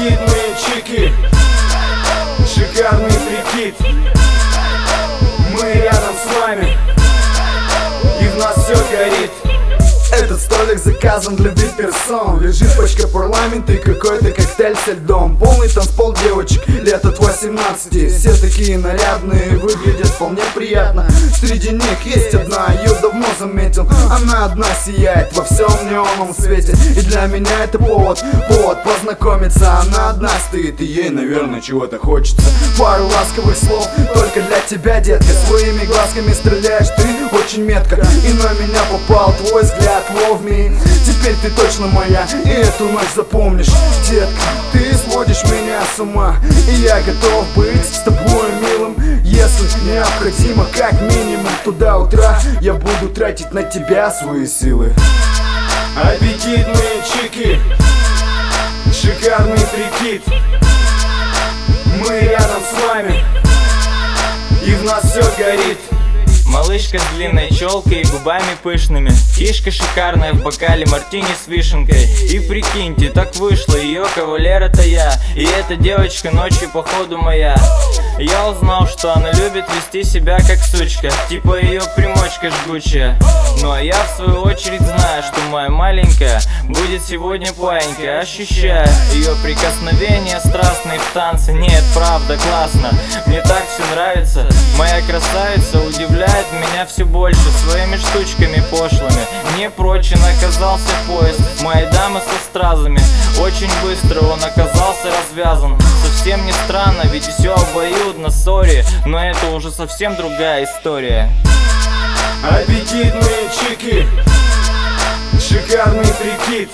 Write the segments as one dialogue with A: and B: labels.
A: Аппетитные чики, шикарный прикид. Мы рядом с вами, и в нас все горит. Этот столик заказан для вип-персон. Лежит пачка парламента и какой-то коктейль со льдом. Полный танцпол девочек лет от 18. Все такие нарядные, выглядят вполне приятно. Среди них есть одна, ее давно заметил. Она одна сияет во всем неоновом свете. И для меня это повод познакомиться. Она одна стоит, и ей, наверное, чего-то хочется. Пару ласковых слов только для тебя, детка. Своими глазками стреляешь ты очень метко. И на меня попал твой взгляд. Love me. Теперь ты точно моя, и эту ночь запомнишь. Детка, ты сводишь меня с ума, и я готов быть с тобой милым. Если необходимо, как минимум туда утра, я буду тратить на тебя свои силы. Аппетитные чики, шикарный прикид. Мы рядом с вами, и в нас все горит.
B: Малышка с длинной челкой и губами пышными. Кишка шикарная в бокале мартини с вишенкой. И прикиньте, так вышло, ее кавалер это я. И эта девочка ночью походу моя. Я узнал, что она любит вести себя как сучка, типа ее примочка жгучая. Ну а я в свою очередь знаю, что моя маленькая будет сегодня паинькой. Ощущая ее прикосновения страстные в танце. Нет, правда классно, мне так все нравится. Моя красавица удивляет меня все больше своими штучками пошлыми. Не прочен оказался пояс моей дамы со стразами. Очень быстро он оказался развязан. Совсем не странно, ведь все обоюдно, сори. Но это уже совсем другая история.
A: Аппетитные чики, шикарный прикид.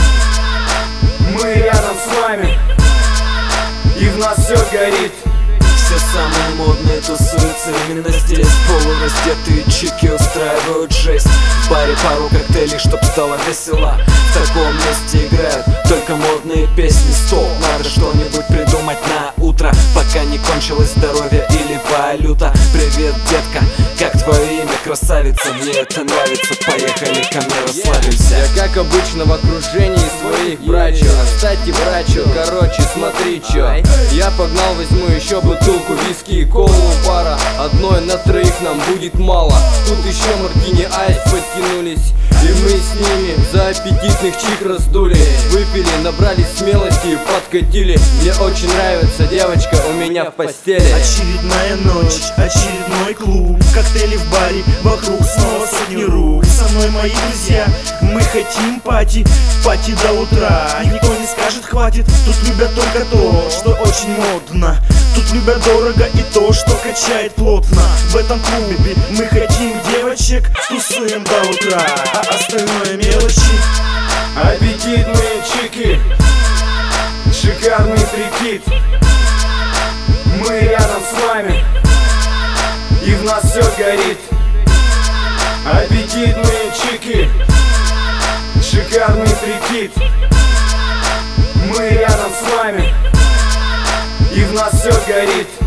A: Мы рядом с вами, и в нас все горит.
C: Все самые модные тусуются именно здесь. Полураздетые чики устраивают жесть. В баре пару коктейлей, чтоб стало весело. В таком месте играют только модные песни. Стоп, надо что-нибудь придумать на утро, пока не кончилось здоровье или валюта. Привет, детка, как твое имя, красавица? Мне это нравится, поехали ко мне, расслабимся.
D: Я как обычно в окружении своих братьев. Кстати, братьев, короче, смотри чё. Я погнал, возьму еще бутылку виски и колу. Пара, одной на троих нам будет мало. Тут еще мартини айс подтянулись, и мы с ними за аппетитных чик раздули. Выпили, набрались смелости и подкатили. Мне очень нравится девочка у меня в постели.
E: Очередная ночь, очередной клуб. Коктейли в баре, вокруг снова сотни рук. Со мной мои друзья, мы хотим пати, пати до утра. Никто не скажет хватит, тут любят только то, что очень модно. Тут любят дорого и то, что качает плотно. В этом клубе мы хотим девочек, тусуем до утра, а остальное мелочи.
A: Аппетитные чики, шикарный прикид. Мы рядом с вами, и в нас все горит. Аппетитные чики, шикарный прикид. Мы рядом с вами, и в нас все горит.